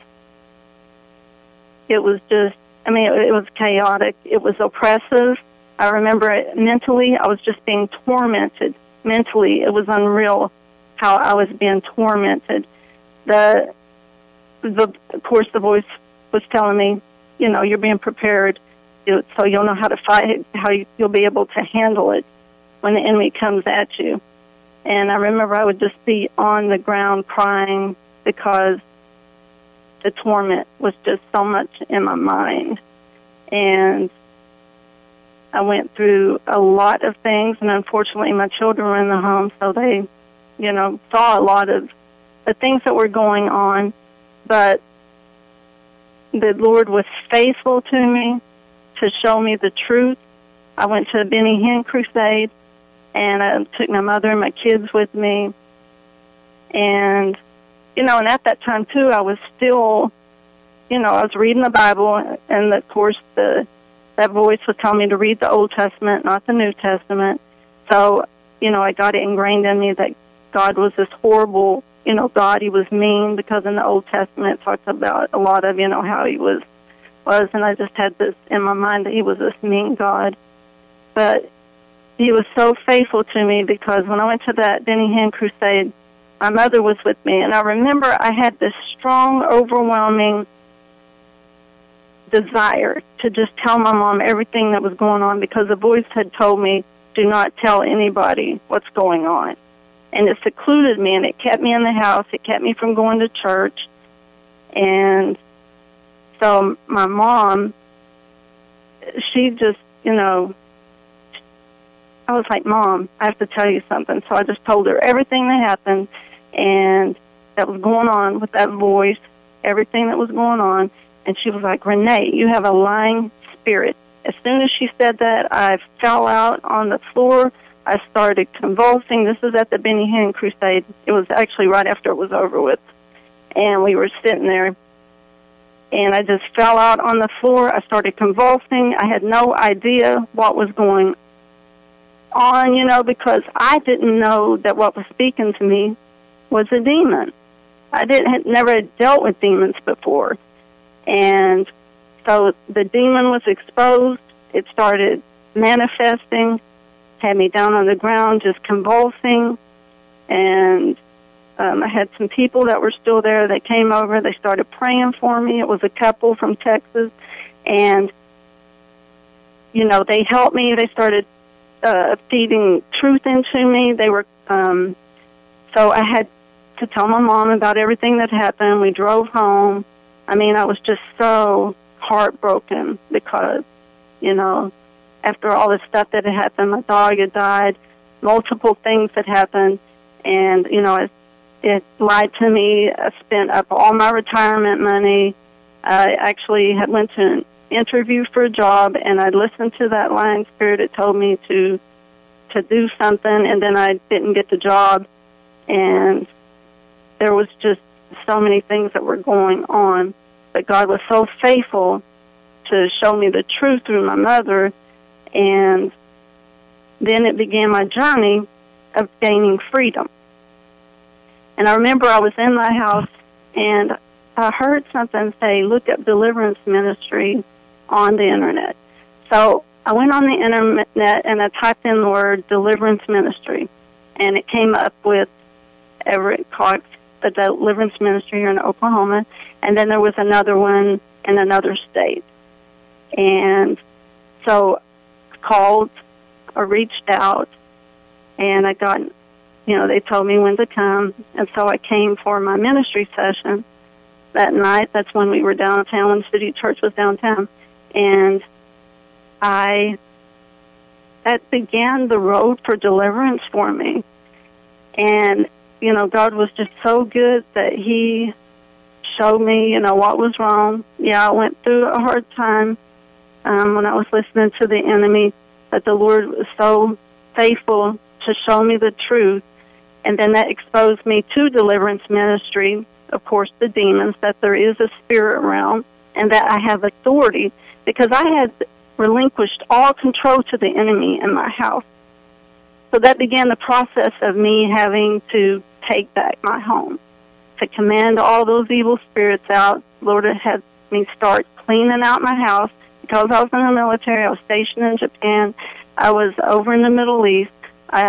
it was just, I mean, it, it was chaotic. It was oppressive. I remember it mentally, I was just being tormented. Mentally, it was unreal how I was being tormented. The, the, of course, the voice was telling me, you know, you're being prepared, so you'll know how to fight, how you, you'll be able to handle it when the enemy comes at you. And I remember I would just be on the ground crying because the torment was just so much in my mind. And I went through a lot of things, and unfortunately my children were in the home, so they, you know, saw a lot of the things that were going on. But the Lord was faithful to me to show me the truth. I went to a Benny Hinn crusade, and I took my mother and my kids with me. And, you know, and at that time, too, I was still, you know, I was reading the Bible, and, of course, the that voice was telling me to read the Old Testament, not the New Testament. So, you know, I got it ingrained in me that God was this horrible, you know, God. He was mean, because in the Old Testament it talks about a lot of, you know, how he was, was, and I just had this in my mind that he was this mean God. But he was so faithful to me, because when I went to that Benny Hinn crusade, my mother was with me, and I remember I had this strong, overwhelming desire to just tell my mom everything that was going on, because the voice had told me, do not tell anybody what's going on. And it secluded me, and it kept me in the house. It kept me from going to church. And so my mom, she just, you know, I was like, Mom, I have to tell you something. So I just told her everything that happened and that was going on with that voice, everything that was going on. And she was like, Renee, you have a lying spirit. As soon as she said that, I fell out on the floor. I started convulsing. This was at the Benny Hinn crusade. It was actually right after it was over with. And we were sitting there. And I just fell out on the floor. I started convulsing. I had no idea what was going on, you know, because I didn't know that what was speaking to me was a demon. I didn't had never dealt with demons before. And so the demon was exposed. It started manifesting, had me down on the ground just convulsing. And um, I had some people that were still there that came over. They started praying for me. It was a couple from Texas. And, you know, they helped me. They started uh, feeding truth into me. They were, um, so I had to tell my mom about everything that happened. We drove home. I mean, I was just so heartbroken because, you know, after all this stuff that had happened, my dog had died, multiple things had happened, and, you know, it, it lied to me. I spent up all my retirement money. I actually had went to interview for a job, and I listened to that lying spirit. It told me to to do something, and then I didn't get the job, and there was just so many things that were going on. But God was so faithful to show me the truth through my mother, and then it began my journey of gaining freedom. And I remember I was in my house, and I heard something say, look up Deliverance Ministry on the Internet. So I went on the Internet, and I typed in the word Deliverance Ministry, and it came up with Everett Cox, the Deliverance Ministry here in Oklahoma, and then there was another one in another state. And so I called or reached out, and I got, you know, they told me when to come, and so I came for my ministry session that night. That's when we were downtown, when City Church was downtown, and I, that began the road for deliverance for me. And, you know, God was just so good that He showed me, you know, what was wrong. Yeah, I went through a hard time um, when I was listening to the enemy, but the Lord was so faithful to show me the truth. And then that exposed me to deliverance ministry, of course, the demons, that there is a spirit realm, and that I have authority, because I had relinquished all control to the enemy in my house. So that began the process of me having to take back my home, to command all those evil spirits out. Lord had me start cleaning out my house. Because I was in the military, I was stationed in Japan, I was over in the Middle East, I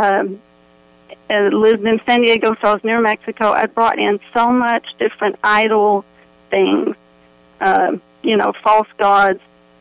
uh, lived in San Diego, so I was near Mexico. I brought in so much different idol things, uh, you know, false gods,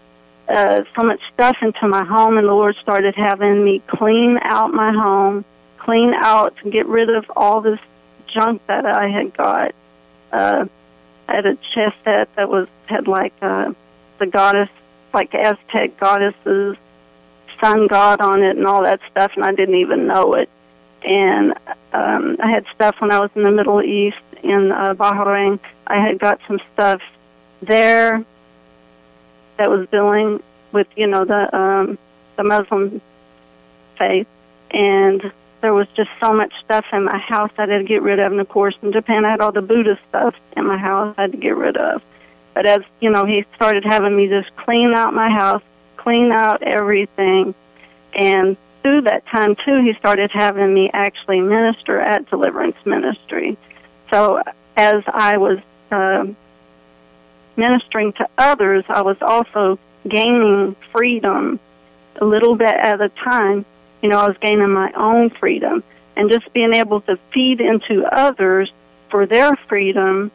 uh, so much stuff into my home, and the Lord started having me clean out my home, clean out, get rid of all this junk that I had got. Uh, I had a chest set that was had like uh, the goddess, like Aztec goddesses, sun god on it and all that stuff, and I didn't even know it. And um, I had stuff when I was in the Middle East, in uh, Bahrain. I had got some stuff there that was dealing with, you know, the um, the Muslim faith, and there was just so much stuff in my house I had to get rid of. And of course, in Japan, I had all the Buddhist stuff in my house I had to get rid of. But as, you know, He started having me just clean out my house, clean out everything. And through that time, too, He started having me actually minister at Deliverance Ministry. So as I was uh, ministering to others, I was also gaining freedom a little bit at a time. You know, I was gaining my own freedom, and just being able to feed into others for their freedom,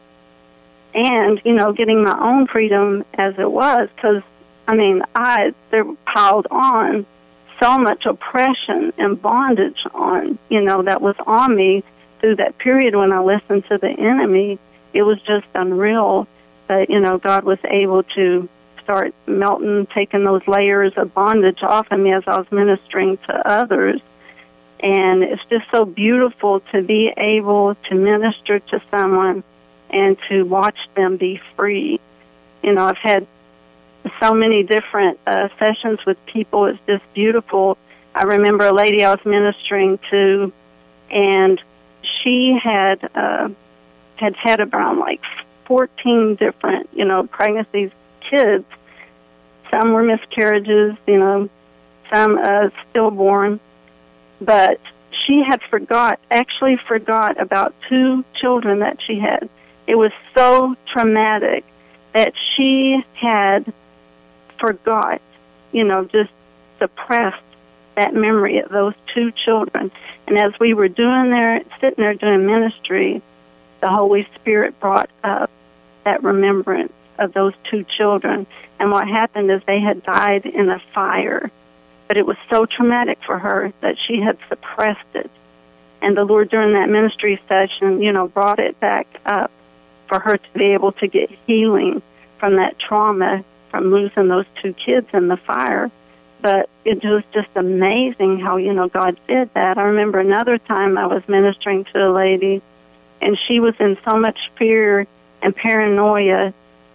and, you know, getting my own freedom as it was, because, I mean, I, they piled on so much oppression and bondage on, you know, that was on me through that period when I listened to the enemy. It was just unreal. But, you know, God was able to start melting, taking those layers of bondage off of me as I was ministering to others. And it's just so beautiful to be able to minister to someone and to watch them be free. You know, I've had so many different uh, sessions with people. It's just beautiful. I remember a lady I was ministering to, and she had uh, had had around like fourteen different, you know, pregnancies, kids. Some were miscarriages, you know, some uh, stillborn. But she had forgot, actually forgot about two children that she had. It was so traumatic that she had forgot, you know, just suppressed that memory of those two children. And as we were doing there, sitting there doing ministry, the Holy Spirit brought up that remembrance of those two children. And what happened is they had died in a fire. But it was so traumatic for her that she had suppressed it. And the Lord, during that ministry session, you know, brought it back up for her to be able to get healing from that trauma, from losing those two kids in the fire. But it was just amazing how, you know, God did that. I remember another time I was ministering to a lady, and she was in so much fear and paranoia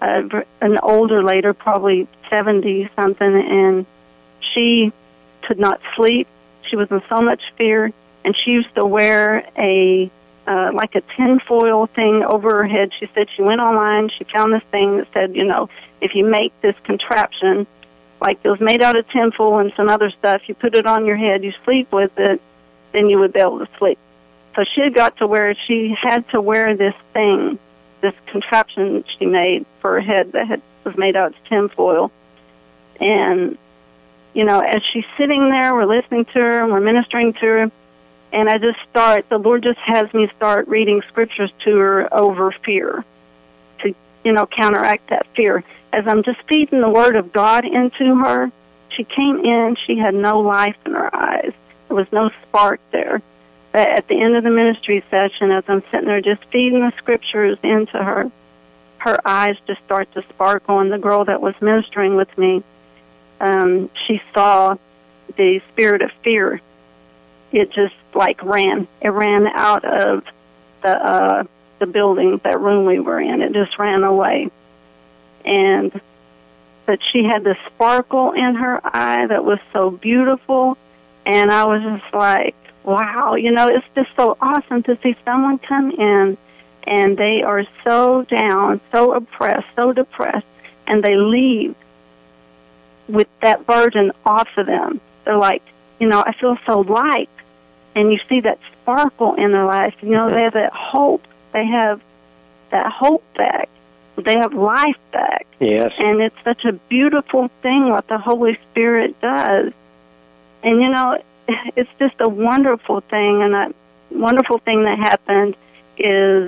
uh, an older lady, probably seventy something, and she could not sleep. She was in so much fear, and she used to wear a uh, like a tinfoil thing over her head. She said she went online, she found this thing that said, you know, if you make this contraption, like it was made out of tinfoil and some other stuff, you put it on your head, you sleep with it, then you would be able to sleep. So she had got to where she had to wear this thing, this contraption that she made for her head that had, was made out of tinfoil. And, you know, as she's sitting there, we're listening to her and we're ministering to her, and I just start, the Lord just has me start reading scriptures to her over fear to, you know, counteract that fear. As I'm just feeding the Word of God into her, she came in, she had no life in her eyes. There was no spark there. But at the end of the ministry session, as I'm sitting there just feeding the scriptures into her, her eyes just start to sparkle. And the girl that was ministering with me, um, she saw the spirit of fear. It just like ran. It ran out of the uh, the building, that room we were in. It just ran away. And but she had this sparkle in her eye that was so beautiful, and I was just like, wow, you know, it's just so awesome to see someone come in and they are so down, so oppressed, so depressed, and they leave with that burden off of them. They're like, you know, I feel so light, and you see that sparkle in their life. You know, they have that hope. They have that hope back. They have life back. Yes. And it's such a beautiful thing what the Holy Spirit does. And, you know, it's just a wonderful thing. And a wonderful thing that happened is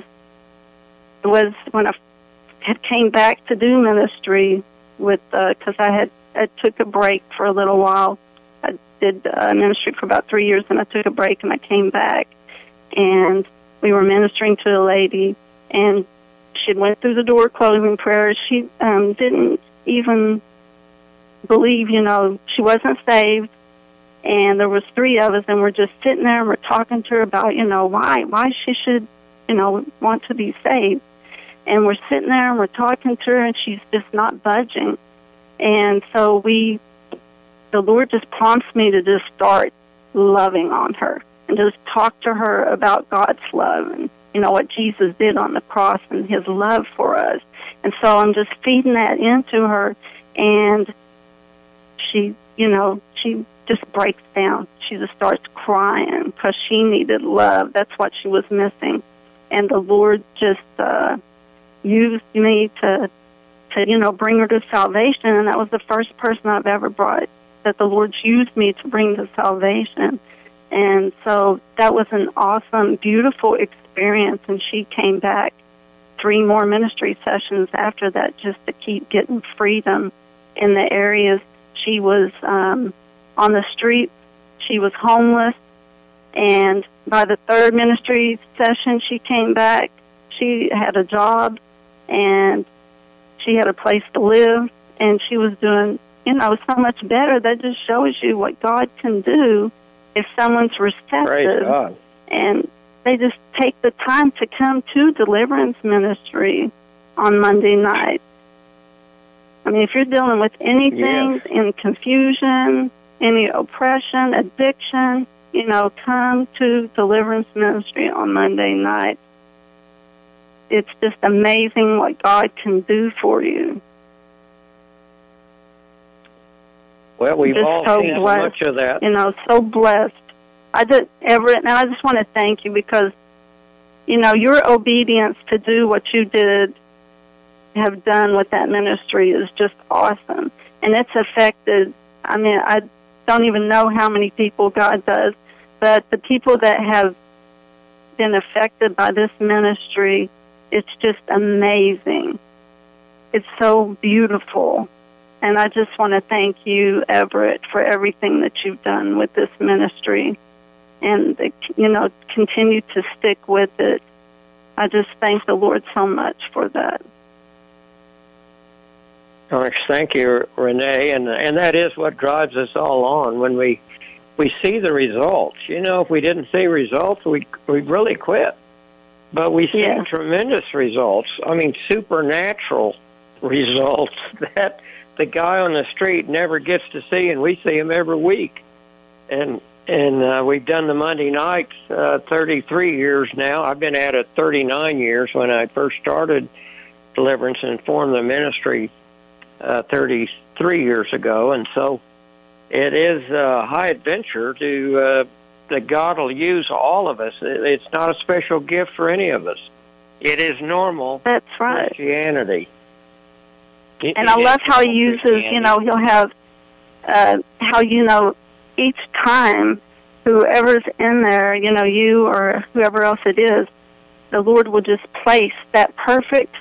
was when I had came back to do ministry with, because uh, I had I took a break for a little while. I did uh, ministry for about three years, and I took a break, and I came back. And we were ministering to a lady, and she went through the door closing prayer. She um, didn't even believe, you know, she wasn't saved. And there was three of us, and we're just sitting there, and we're talking to her about, you know, why, why she should, you know, want to be saved. And we're sitting there, and we're talking to her, and she's just not budging. And so we, the Lord just prompts me to just start loving on her and just talk to her about God's love and, you know, what Jesus did on the cross and his love for us. And so I'm just feeding that into her, and she, you know, she just breaks down. She just starts crying because she needed love. That's what she was missing. And the Lord just uh, used me to, to, you know, bring her to salvation. And that was the first person I've ever brought, that the Lord's used me to bring to salvation. And so that was an awesome, beautiful experience. And she came back three more ministry sessions after that just to keep getting freedom in the areas. She was um, on the street. She was homeless. And by the third ministry session, she came back. She had a job, and she had a place to live, and she was doing, you know, so much better. That just shows you what God can do if someone's receptive. Praise God. And they just take the time to come to deliverance ministry on Monday night. I mean, if you're dealing with anything Yes. in confusion, any oppression, addiction, you know, come to deliverance ministry on Monday night. It's just amazing what God can do for you. Well, we've Just all so seen so blessed. much of that. You know, so blessed. I just, Everett, and I just want to thank you because, you know, your obedience to do what you did, have done with that ministry is just awesome. And it's affected, I mean, I don't even know how many people God does, but the people that have been affected by this ministry, it's just amazing. It's so beautiful. And I just want to thank you, Everett, for everything that you've done with this ministry. And, you know, continue to stick with it. I just thank the Lord so much for that. Thank you, Renee. And and that is what drives us all on when we we see the results. You know, if we didn't see results, we we really quit. But we see Yeah. tremendous results. I mean, supernatural results that the guy on the street never gets to see, and we see him every week. And and uh, we've done the Monday nights uh, thirty-three years now. I've been at it thirty-nine years when I first started Deliverance and formed the ministry uh, thirty-three years ago. And so it is a high adventure to uh, that God will use all of us. It's not a special gift for any of us. It is normal That's right. Christianity. It- And it I is love how he normal uses, Christianity. you know, he'll have, uh, how, you know, each time whoever's in there, you know, you or whoever else it is, the Lord will just place that perfect,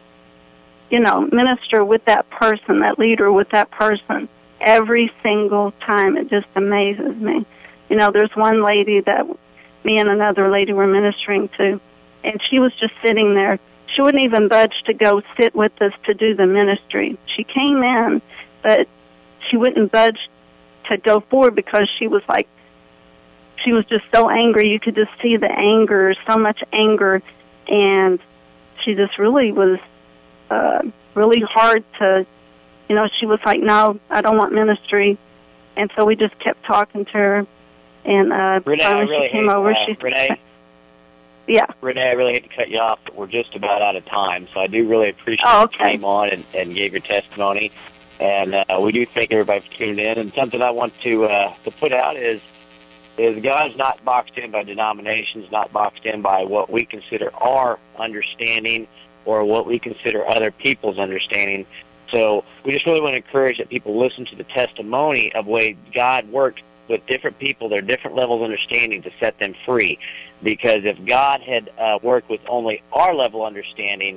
you know, minister with that person, that leader with that person every single time. It just amazes me. You know, there's one lady that me and another lady were ministering to, and she was just sitting there. She wouldn't even budge to go sit with us to do the ministry. She came in, but she wouldn't budge to go forward because she was like, she was just so angry. You could just see the anger, so much anger, and she just really was uh, really hard to, you know, she was like, no, I don't want ministry. And so we just kept talking to her, and uh, Renee, I finally really she came hate, over. uh, she Renee, Yeah. Renee, I really hate to cut you off, but we're just about out of time. So I do really appreciate Oh, you okay. came on and, and gave your testimony. And uh, we do thank everybody for tuning in. And something I want to uh, to put out is is God's not boxed in by denominations, not boxed in by what we consider our understanding or what we consider other people's understanding. So we just really want to encourage that people listen to the testimony of way God worked with different people, their different levels of understanding to set them free. Because if God had uh, worked with only our level of understanding,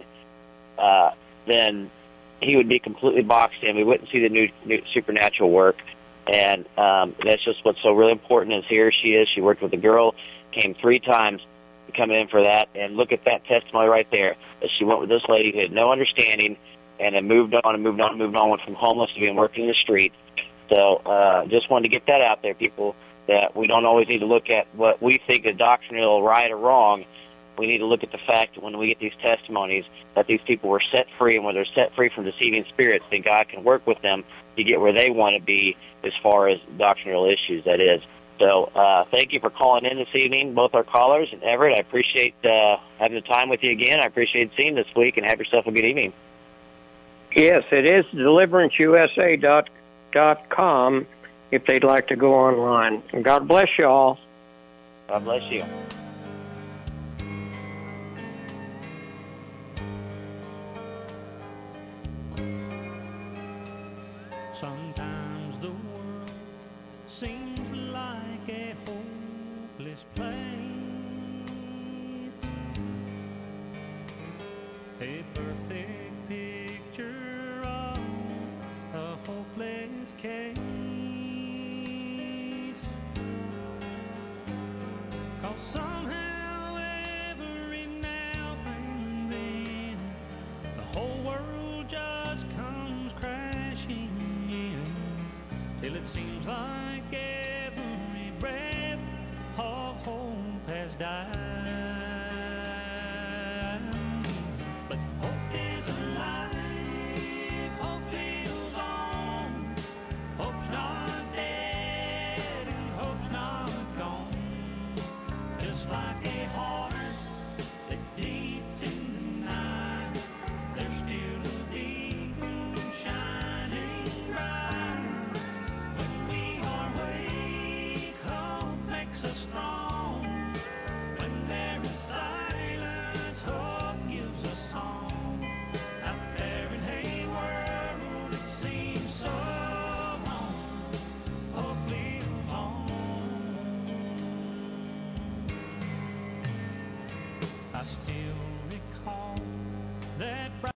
uh, then he would be completely boxed in. We wouldn't see the new, new supernatural work. And um, that's just what's so really important is here she is. She worked with a girl, came three times to come in for that. And look at that testimony right there. That she went with this lady who had no understanding and then moved on and moved on and moved on, went from homeless to being working in the street. So uh, just wanted to get that out there, people, that we don't always need to look at what we think is doctrinal right or wrong. We need to look at the fact that when we get these testimonies that these people were set free, and when they're set free from deceiving spirits, that God can work with them to get where they want to be as far as doctrinal issues, that is. So uh, thank you for calling in this evening, both our callers. And Everett, I appreciate uh, having the time with you again. I appreciate seeing this week, and have yourself a good evening. Yes, it is deliverance U S A dot com if they'd like to go online. And God bless you all. God bless you. Sometimes